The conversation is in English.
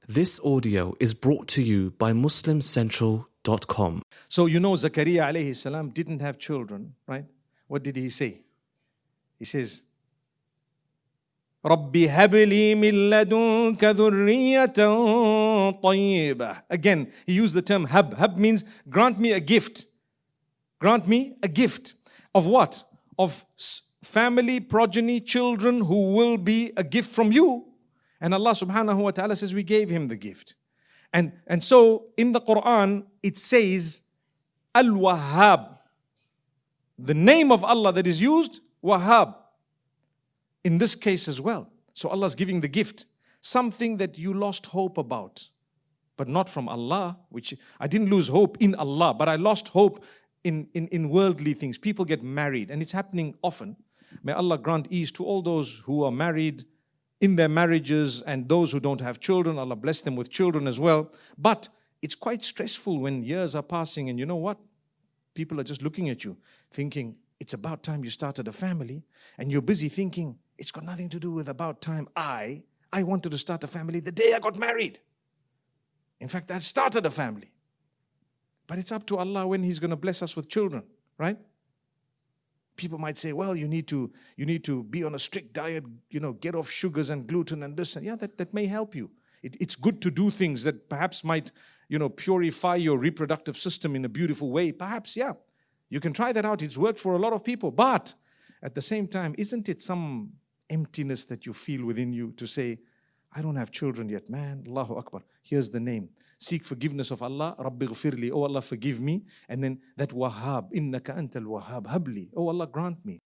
This audio is brought to you by MuslimCentral.com. So you know Zakaria alayhi salam didn't have children, right? What did he say? He says, Rabbi habli min ladunka dhurriyatan tayyibah. Again, he used the term hab. Hab means grant me a gift. Grant me a gift. Of what? Of family, progeny, children who will be a gift from you. And Allah subhanahu wa ta'ala says we gave him the gift. And so in the Quran it says Al-Wahhab. The name of Allah that is used, Wahhab. In this case as well. So Allah is giving the gift. Something that you lost hope about. But not from Allah. Which I didn't lose hope in Allah. But I lost hope in worldly things. People get married. And it's happening often. May Allah grant ease to all those who are married in their marriages, and those who don't have children, Allah bless them with children as well. But it's quite stressful when years are passing and you know what? People are just looking at you thinking, it's about time you started a family, and you're busy thinking, it's got nothing to do with about time. I wanted to start a family the day I got married. In fact, I started a family. But it's up to Allah when He's going to bless us with children, right? People might say, well, you need to be on a strict diet, get off sugars and gluten and this. And yeah, that may help you. It's good to do things that perhaps might, purify your reproductive system in a beautiful way. Perhaps, yeah, you can try that out. It's worked for a lot of people. But at the same time, isn't it some emptiness that you feel within you to say, I don't have children yet, man. Allahu Akbar. Here's the name. Seek forgiveness of Allah. Rabbi ghfirli. Oh Allah, forgive me. And then that Wahhab. Innaka antal Wahhab. Habli. Oh Allah, grant me.